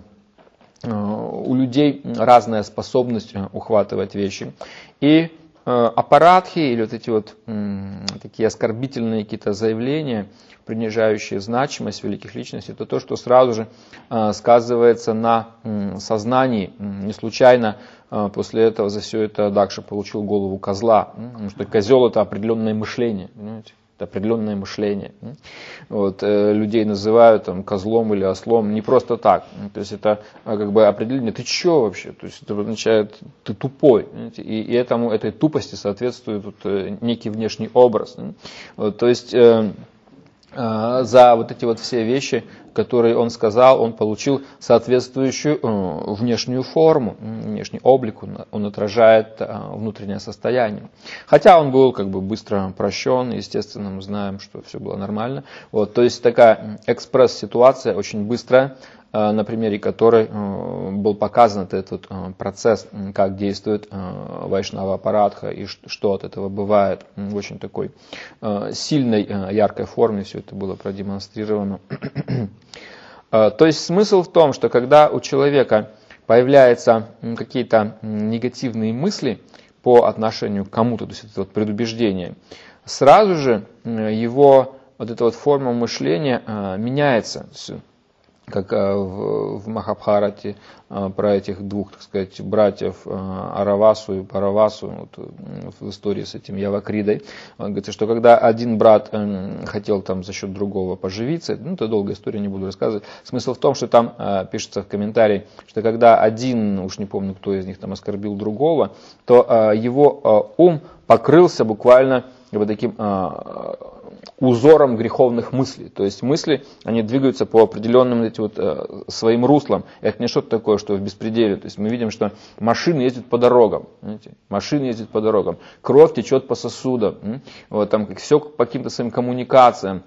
Speaker 1: у людей разная способность ухватывать вещи. И аппаратхи или вот эти вот м, такие оскорбительные какие-то заявления, принижающие значимость великих личностей, это то, что сразу же э, сказывается на м, сознании. Не случайно э, после этого за все это Дакша получил голову козла, потому что козел это определенное мышление, понимаете? Это определенное мышление. Вот, э, людей называют там, козлом или ослом не просто так. То есть это как бы определение, ты че вообще? То есть это означает, ты тупой. И, и этому, этой тупости соответствует вот, некий внешний образ. Вот, то есть э, э, за вот эти вот все вещи, которые он сказал, он получил соответствующую э, внешнюю форму, внешний облик, он, он отражает э, внутреннее состояние. Хотя он был как бы быстро прощен, естественно, мы знаем, что все было нормально. Вот, то есть такая экспресс-ситуация, очень быстрая, э, на примере которой э, был показан этот э, процесс, как действует э, Вайшнава Апарадха и ш, что от этого бывает. В очень такой э, сильной, э, яркой форме все это было продемонстрировано. То есть смысл в том, что когда у человека появляются какие-то негативные мысли по отношению к кому-то, то есть это вот предубеждение, сразу же его вот эта вот форма мышления меняется. Как в, в Махабхарате про этих двух, так сказать, братьев Аравасу и Паравасу, вот, в истории с этим Явакридой. Он говорит, что когда один брат хотел там за счет другого поживиться, ну это долгая история, не буду рассказывать. Смысл в том, что там пишется в комментарии, что когда один, уж не помню, кто из них там оскорбил другого, то его ум покрылся буквально вот таким узором греховных мыслей. То есть мысли, они двигаются по определенным эти вот, э, своим руслам. Это не что-то такое, что в беспределе. То есть мы видим, что машины ездят по дорогам. Знаете? Машины ездят по дорогам. Кровь течет по сосудам. Вот, там, все по каким-то своим коммуникациям.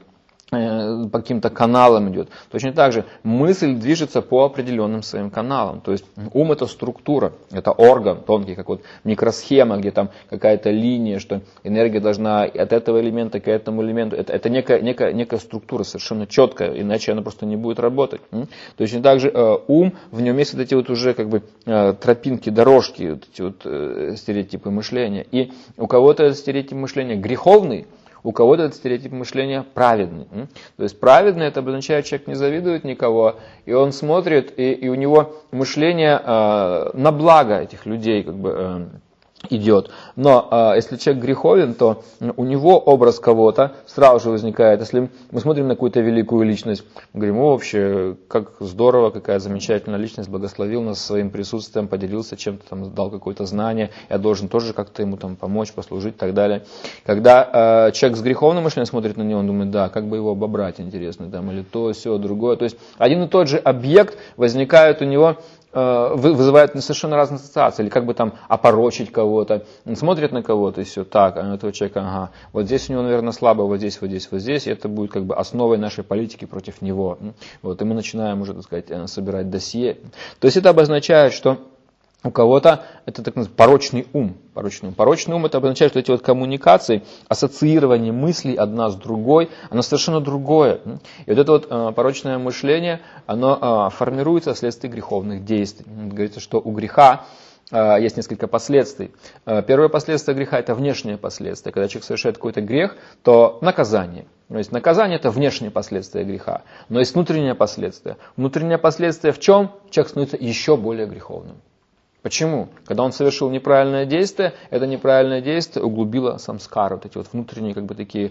Speaker 1: по каким-то каналам идет. Точно так же мысль движется по определенным своим каналам. То есть ум — это структура, это орган тонкий, как вот микросхема, где там какая-то линия, что энергия должна от этого элемента к этому элементу. Это, это некая, некая, некая структура совершенно четкая, иначе она просто не будет работать. Точно так же э, ум, в нем есть вот эти вот уже как бы э, тропинки, дорожки, вот эти вот э, стереотипы мышления. И у кого-то этот стереотип мышления греховный, у кого-то этот стереотип мышления праведный. То есть праведный — это обозначает, человек не завидует никого, и он смотрит, и, и у него мышление э, на благо этих людей как бы э, идет. Но э, если человек греховен, то у него образ кого-то сразу же возникает. Если мы смотрим на какую-то великую личность, мы говорим: о, вообще, как здорово, какая замечательная личность, благословил нас своим присутствием, поделился чем-то, там, дал какое-то знание, я должен тоже как-то ему там помочь, послужить и так далее. Когда э, человек с греховным мышлением смотрит на него, он думает: да, как бы его обобрать, интересно, там, или то, сё, другое. То есть один и тот же объект возникает у него, вызывает совершенно разные ассоциации, или как бы там опорочить кого-то. Он смотрит на кого-то и все так, а этого человека, ага, вот здесь у него, наверное, слабо, вот здесь, вот здесь, вот здесь, и это будет как бы основой нашей политики против него. Вот, и мы начинаем уже, так сказать, собирать досье. То есть это обозначает, что у кого-то это так называемый порочный ум. Порочный ум. Порочный ум — это обозначает, что эти вот коммуникации, ассоциирование мыслей одна с другой, оно совершенно другое. И вот это вот э, порочное мышление, оно э, формируется вследствие греховных действий. Говорится, что у греха э, есть несколько последствий. Э, первое последствие греха — это внешнее последствие. Когда человек совершает какой-то грех, то наказание. То есть наказание — это внешнее последствие греха. Но есть внутреннее последствие. Внутреннее последствие в чем? Человек становится еще более греховным. Почему? Когда он совершил неправильное действие, это неправильное действие углубило самскары, вот эти вот внутренние как бы такие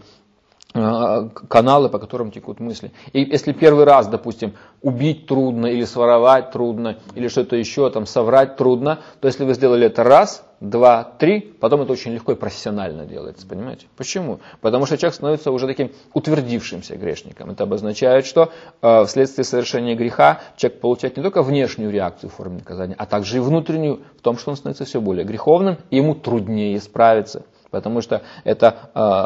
Speaker 1: э, каналы, по которым текут мысли. И если первый раз, допустим, убить трудно, или своровать трудно, или что-то еще, там, соврать трудно, то если вы сделали это раз, два, три, потом это очень легко и профессионально делается, понимаете? Почему? Потому что человек становится уже таким утвердившимся грешником. Это обозначает, что э, вследствие совершения греха человек получает не только внешнюю реакцию в форме наказания, а также и внутреннюю, в том, что он становится все более греховным, и ему труднее справиться. Потому что это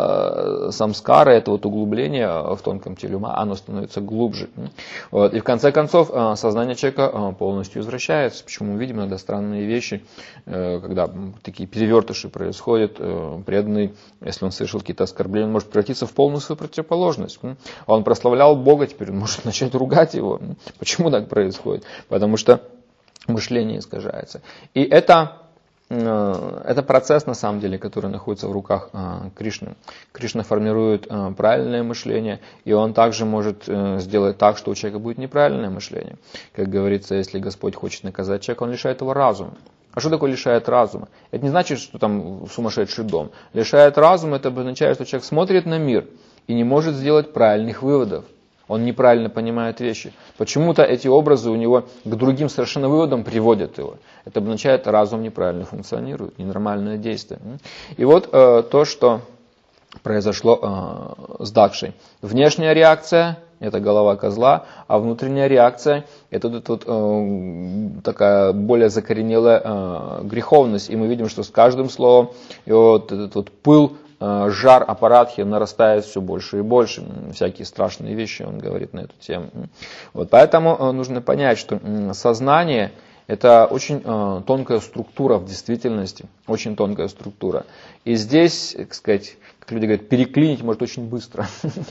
Speaker 1: э, самскара, это вот углубление в тонком теле ума, оно становится глубже. Вот. И в конце концов э, сознание человека э, полностью извращается. Почему мы видим иногда странные вещи, э, когда такие перевертыши происходят, э, преданный, если он совершил какие-то оскорбления, он может превратиться в полную свою противоположность. Он прославлял Бога, теперь он может начать ругать его. Почему так происходит? Потому что мышление искажается. И это... Это процесс, на самом деле, который находится в руках э, Кришны. Кришна формирует э, правильное мышление, и он также может э, сделать так, что у человека будет неправильное мышление. Как говорится, если Господь хочет наказать человека, он лишает его разума. А что такое лишает разума? Это не значит, что там сумасшедший дом. Лишает разума, это обозначает, что человек смотрит на мир и не может сделать правильных выводов. Он неправильно понимает вещи. Почему-то эти образы у него к другим совершенно выводам приводят его. Это обозначает, что разум неправильно функционирует, ненормальное действие. И вот э, то, что произошло э, с Дакшей. Внешняя реакция — это голова козла, а внутренняя реакция — это вот, вот, э, такая более закоренелая э, греховность. И мы видим, что с каждым словом и вот этот вот пыл, жар аппаратхи нарастает все больше и больше. Всякие страшные вещи он говорит на эту тему. Вот, поэтому нужно понять, что сознание — это очень тонкая структура в действительности. Очень тонкая структура. И здесь, так сказать, как люди говорят, переклинить может очень быстро.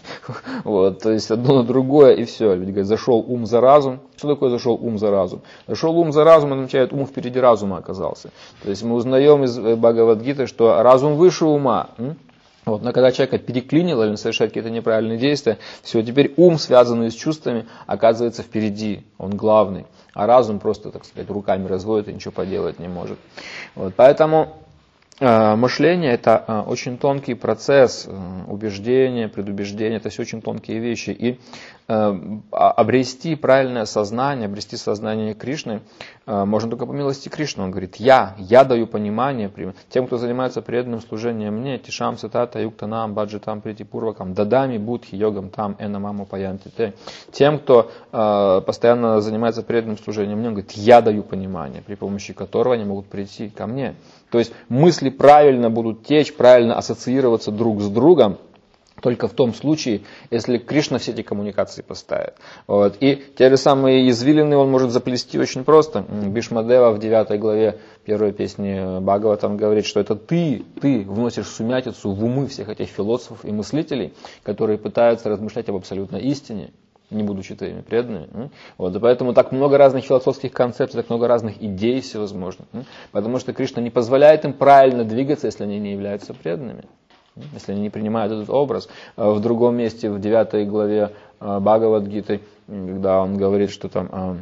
Speaker 1: Вот, то есть одно на другое и все. Люди говорят, зашел ум за разум. Что такое зашел ум за разум? Зашел ум за разум, означает, ум впереди разума оказался. То есть мы узнаем из Бхагавад-гиты, что разум выше ума. Вот, но когда человека переклинило или он совершает какие-то неправильные действия, все, теперь ум, связанный с чувствами, оказывается впереди, он главный. А разум просто, так сказать, руками разводит и ничего поделать не может. Вот, поэтому э, мышление — это э, очень тонкий процесс, э, убеждения, предубеждения, это все очень тонкие вещи. И э, обрести правильное сознание, обрести сознание Кришны э, можно только по милости Кришны. Он говорит, я, я даю понимание тем, кто занимается преданным служением мне, тишам сатата юктанам баджитам притипурвакам, дадами будхи йогам там энамаму паянти те. Тем, кто э, постоянно занимается преданным служением мне, он говорит, я даю понимание, при помощи которого они могут прийти ко мне. То есть мысли правильно будут течь, правильно ассоциироваться друг с другом, только в том случае, если Кришна все эти коммуникации поставит. Вот. И те же самые извилины он может заплести очень просто. Бишмадева в девятой главе первой песни Бхагаватам говорит, что это ты, ты вносишь сумятицу в умы всех этих философов и мыслителей, которые пытаются размышлять об абсолютной истине, не будучи твоими преданными. Вот. И поэтому так много разных философских концепций, так много разных идей всевозможных. Потому что Кришна не позволяет им правильно двигаться, если они не являются преданными. Если они не принимают этот образ. В другом месте, в девятой главе Бхагавад-гиты, когда он говорит, что там,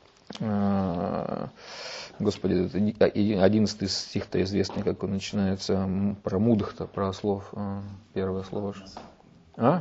Speaker 1: Господи, одиннадцатый стих-то известный, как он начинается, про мудх-то, про слов, первое слово. А?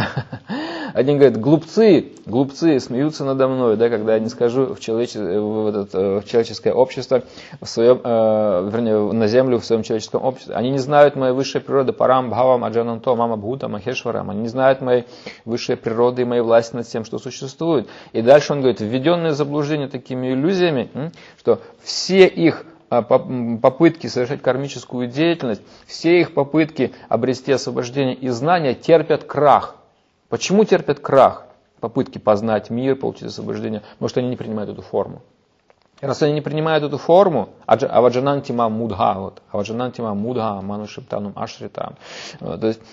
Speaker 1: Один говорит, глупцы, глупцы смеются надо мной, да, когда я не скажу в, человеч... в, этот, в человеческое общество, в своем, э, вернее, на землю в своем человеческом обществе. Они не знают моей высшей природы, парам, бхавам, аджананто, мама бхута, махешварам. Они не знают моей высшей природы и моей власти над тем, что существует. И дальше он говорит, введенные в заблуждение такими иллюзиями, что все их попытки совершать кармическую деятельность, все их попытки обрести освобождение и знания терпят крах. Почему терпят крах? Попытки познать мир, получить освобождение, потому что они не принимают эту форму. И раз они не принимают эту форму, аваджанантима мудха, вот, аваджанантима мудха, манушиптанум ашритам. То есть,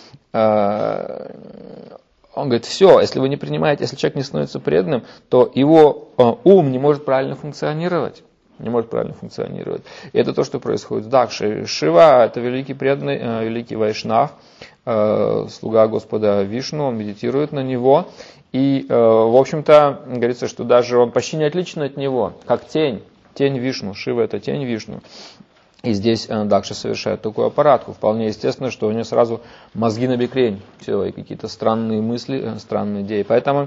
Speaker 1: э, он говорит, все, если вы не принимаете, если человек не становится преданным, то его э, ум не может правильно функционировать. Не может правильно функционировать. И это то, что происходит с Дакшей. Шива – это великий преданный, э, великий вайшнав, э, слуга Господа Вишну, он медитирует на него. И, э, в общем-то, говорится, что даже он почти не отличен от него, как тень, тень Вишну. Шива – это тень Вишну. И здесь э, Дакша совершает такую аппаратку. Вполне естественно, что у него сразу мозги на бекрень, все, и какие-то странные мысли, э, странные идеи. Поэтому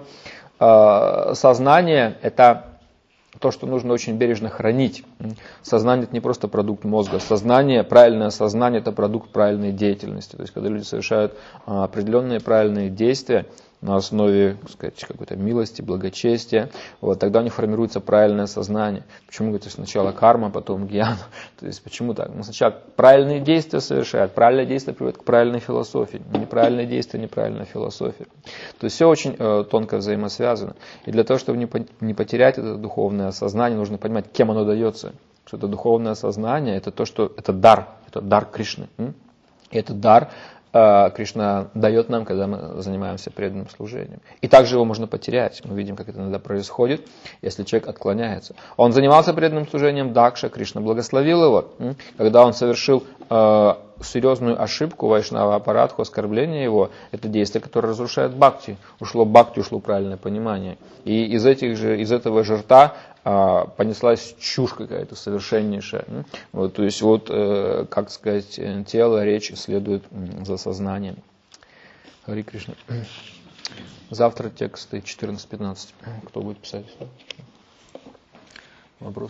Speaker 1: э, сознание – это то, что нужно очень бережно хранить. Сознание – это не просто продукт мозга. Сознание, правильное сознание – это продукт правильной деятельности. То есть, когда люди совершают определенные правильные действия на основе, так сказать, какой-то милости, благочестия, вот, тогда у них формируется правильное сознание. Почему, говорится, сначала карма, потом гьяна? То есть, почему так? Ну, сначала правильные действия совершают, правильное действие приводит к правильной философии, неправильное действие – неправильная философия. То есть, все очень э, тонко взаимосвязано. И для того, чтобы не, по, не потерять это духовное сознание, нужно понимать, кем оно дается. Что это духовное сознание – это то, что это дар, это дар Кришны. И этот дар Кришна дает нам, когда мы занимаемся преданным служением. И также его можно потерять. Мы видим, как это иногда происходит, если человек отклоняется. Он занимался преданным служением Дакша, Кришна благословил его. Когда он совершил э, серьезную ошибку, вайшнава аппаратху, оскорбление его, это действие, которое разрушает бхакти. Ушло бхакти, ушло правильное понимание. И из, этих же, из этого же рта э, понеслась чушь какая-то совершеннейшая. Вот, то есть, вот, э, как сказать, тело, речь следует за сознанием. Хари Кришна. Завтра тексты четырнадцать пятнадцать. Кто будет писать? Вопросы?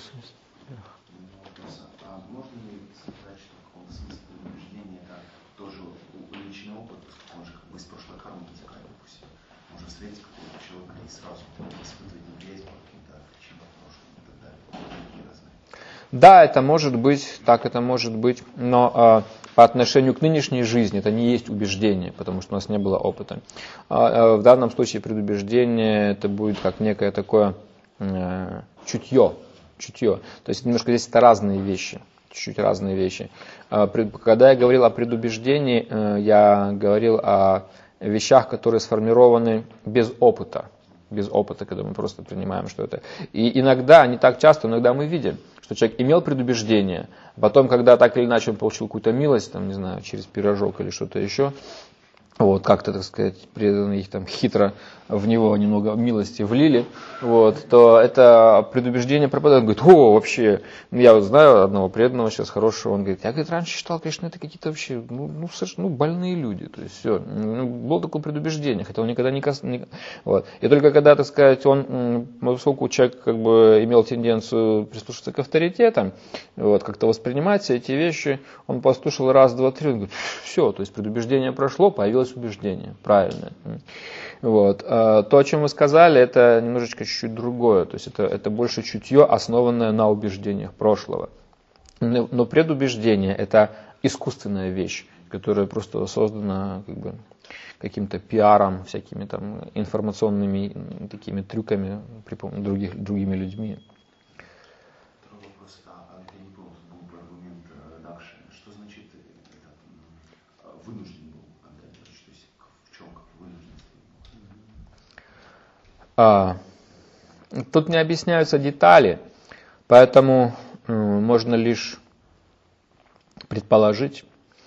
Speaker 2: А можно ли сказать, что в каком смысле убеждение это тоже личный опыт, он же как бы из прошлой кармы вытекает, допустим. Можно встретить какого-то человека и сразу испытывать неприязнь по каким-то причинам прошлым и так далее.
Speaker 1: Да, это может быть, так это может быть, но э, по отношению к нынешней жизни это не есть убеждение, потому что у нас не было опыта. А, э, в данном случае предубеждение это будет как некое такое э, чутье, чутье. То есть немножко здесь это разные вещи, чуть-чуть разные вещи. Э, пред, когда я говорил о предубеждении, э, я говорил о вещах, которые сформированы без опыта. Без опыта, когда мы просто принимаем, что это. И иногда, не так часто, иногда мы видим, что человек имел предубеждение, потом, когда так или иначе он получил какую-то милость, там, не знаю, через пирожок или что-то еще, вот, как-то, так сказать, преданные их там хитро в него немного милости влили, вот, то это предубеждение пропадает. Он говорит, о, вообще, я вот знаю одного преданного сейчас хорошего, он говорит, я, говорит, раньше считал, конечно, это какие-то вообще, ну, ну, ну больные люди, то есть все, ну, было такое предубеждение, хотя он никогда не касался, вот. И только когда, так сказать, он, поскольку человек как бы имел тенденцию прислушаться к авторитетам, вот, как-то воспринимать все эти вещи, он послушал раз, два, три, он говорит, все, то есть предубеждение прошло, появилось убеждение, правильное. Вот. То, о чем вы сказали, это немножечко чуть-чуть другое. То есть это, это больше чутье, основанное на убеждениях прошлого. Но предубеждение – это искусственная вещь, которая просто создана как бы каким-то пиаром, всякими там информационными такими трюками при помощи других, другими людьми.
Speaker 2: Второй вопрос, а это не просто был бы аргумент Дакши. Что значит это, вынужден был отдать дочь? То есть в чем как вынужденность?
Speaker 1: А, тут не объясняются детали, поэтому э, можно лишь предположить.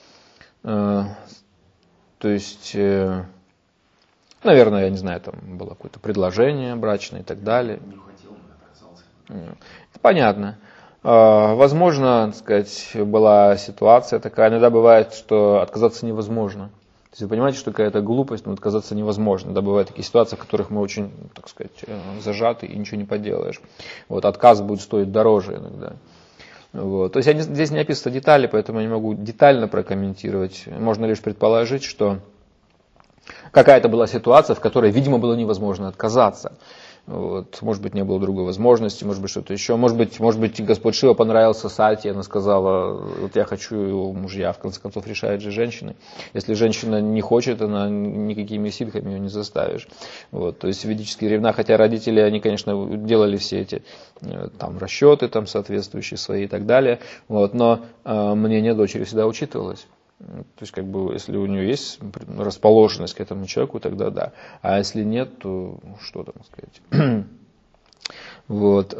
Speaker 1: Э, то есть, э, наверное, я не знаю, там было какое-то предложение брачное и так далее.
Speaker 2: Не хотел, но отказался.
Speaker 1: Это понятно. Э, возможно, так сказать, была ситуация такая. Иногда бывает, что отказаться невозможно. То есть вы понимаете, что какая-то глупость, но отказаться невозможно. Да, бывают такие ситуации, в которых мы очень, так сказать, зажаты и ничего не поделаешь. Вот, отказ будет стоить дороже иногда. Вот. То есть я не, здесь не описываются детали, поэтому я не могу детально прокомментировать. Можно лишь предположить, что какая-то была ситуация, в которой, видимо, было невозможно отказаться. Вот. Может быть, не было другой возможности, может быть, что-то еще. Может быть, может быть, Господь Шива понравился Сати, она сказала, вот я хочу его мужья. В конце концов, решает же женщина. Если женщина не хочет, она никакими ситхами ее не заставишь. Вот. То есть ведические времена, хотя родители, они, конечно, делали все эти там, расчеты там, соответствующие свои и так далее, вот. Но э, мнение дочери всегда учитывалось. То есть, как бы, если у нее есть расположенность к этому человеку, тогда да. А если нет, то что там сказать. Вот.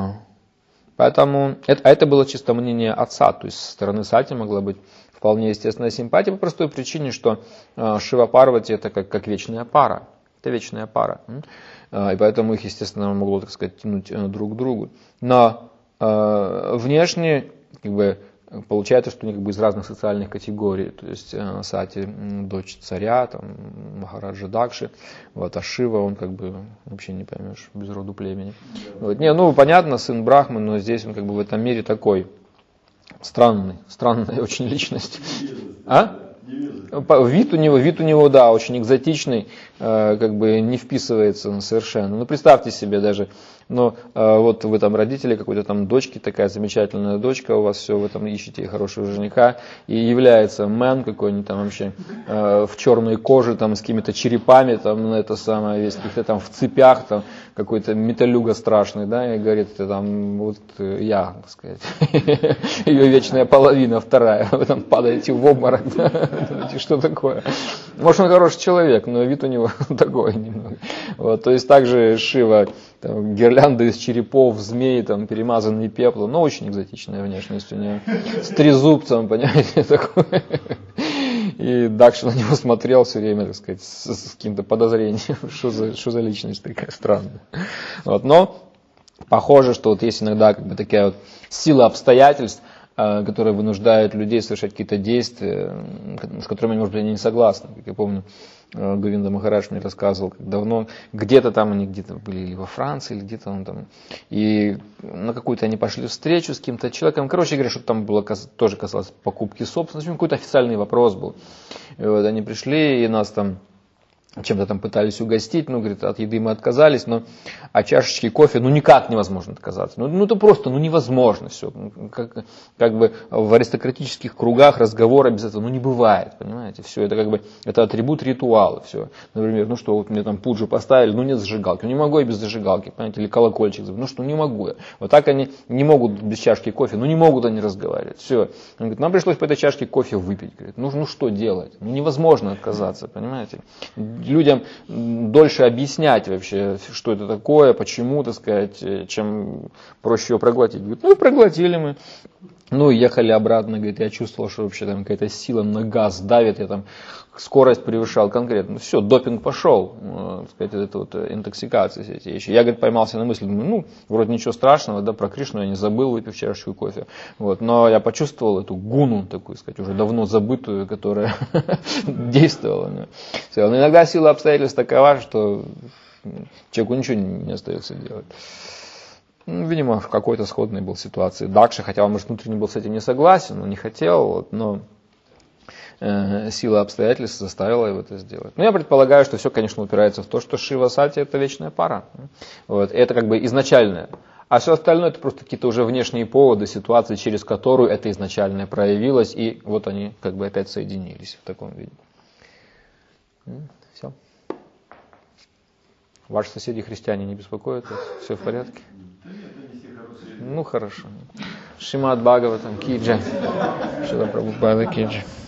Speaker 1: Поэтому это, а это было чисто мнение отца. То есть, со стороны Сати могла быть вполне естественная симпатия по простой причине, что Шива Парвати это как, как вечная пара. Это вечная пара. И поэтому их, естественно, могло, так сказать, тянуть друг к другу. Но внешне, как бы, получается, что они как бы из разных социальных категорий. То есть Сати дочь царя, там, Махараджа Дакши, вот, а Шива, он как бы вообще не поймешь, без роду племени. Вот. Не, ну понятно, сын Брахмы, но здесь он как бы в этом мире такой странный, странная очень личность. А? Вид у него, вид у него, да, очень экзотичный, э, как бы не вписывается совершенно. Ну, представьте себе даже, ну, э, вот вы там родители какой-то там дочки, такая замечательная дочка, у вас все, вы там ищете хорошего жениха, и является мэн какой-нибудь там вообще э, в черной коже, там с какими-то черепами, там, на это самое, весь каких-то там в цепях, там какой-то металюга страшный, да, и говорит, это там, вот я, так сказать, ее вечная половина, вторая, вы там падаете в обморок, что такое? Может, он хороший человек, но вид у него такой немного. Вот, то есть также Шива, там, гирлянда из черепов, змей, там, перемазанный пеплом, но очень экзотичная внешность у него, с трезубцем, понимаете, такой. И Дакша на него смотрел все время, так сказать, с, с каким-то подозрением, что за, что за личность такая странная. Вот, но похоже, что вот есть иногда как бы такая вот сила обстоятельств, которые вынуждают людей совершать какие-то действия, с которыми, может быть, они не согласны. Как я помню, Говинда Махарадж мне рассказывал, как давно, где-то там они где-то были, или во Франции, или где-то он там, и на какую-то они пошли встречу с каким-то человеком, короче говоря, что-то там было, тоже касалось покупки собственности, какой-то официальный вопрос был. И вот они пришли, и нас там чем-то там пытались угостить, ну, говорит, от еды мы отказались, но от чашечки кофе, ну, никак невозможно отказаться. Ну, ну это просто, ну, невозможно все. Как, как бы в аристократических кругах разговора без этого, ну, не бывает, понимаете, все, это как бы, это атрибут ритуала, все. Например, ну, что, вот мне там пуджу поставили, ну, нет зажигалки, ну, не могу я без зажигалки, понимаете, или колокольчик, ну, что, не могу я. Вот так они не могут без чашки кофе, ну, не могут они разговаривать, все. Он говорит, нам пришлось по этой чашке кофе выпить, говорит, ну, ну, что делать, ну, невозможно отказаться, понимаете. Людям дольше объяснять вообще, что это такое, почему, так сказать, чем проще его проглотить. Говорит, ну, проглотили мы. Ну, и ехали обратно, говорит, я чувствовал, что вообще там какая-то сила на газ давит, я там скорость превышал конкретно. Ну, все, допинг пошел, так сказать, это вот интоксикация, все эти вещи. Я, говорит, поймался на мысли, думаю, ну, вроде ничего страшного, да, про Кришну я не забыл, выпив чашечку кофе. Вот, но я почувствовал эту гуну, такую, сказать, уже давно забытую, которая действовала. Все, но иногда сила обстоятельств такова, что человеку ничего не остается делать. Ну, видимо, в какой-то сходной был ситуации Дакша, хотя он, может, внутренне был с этим не согласен, он не хотел, вот, но э, сила обстоятельств заставила его это сделать. Но я предполагаю, что все, конечно, упирается в то, что Шива Сати это вечная пара. Вот, это как бы изначальное. А все остальное это просто какие-то уже внешние поводы, ситуации, через которую это изначальное проявилось, и вот они как бы опять соединились в таком виде. Все. Ваши соседи христиане не беспокоят вас? Все в порядке? Ну хорошо. Шримад Бхагаватам ки джай. Шрила Прабхупада ки джай.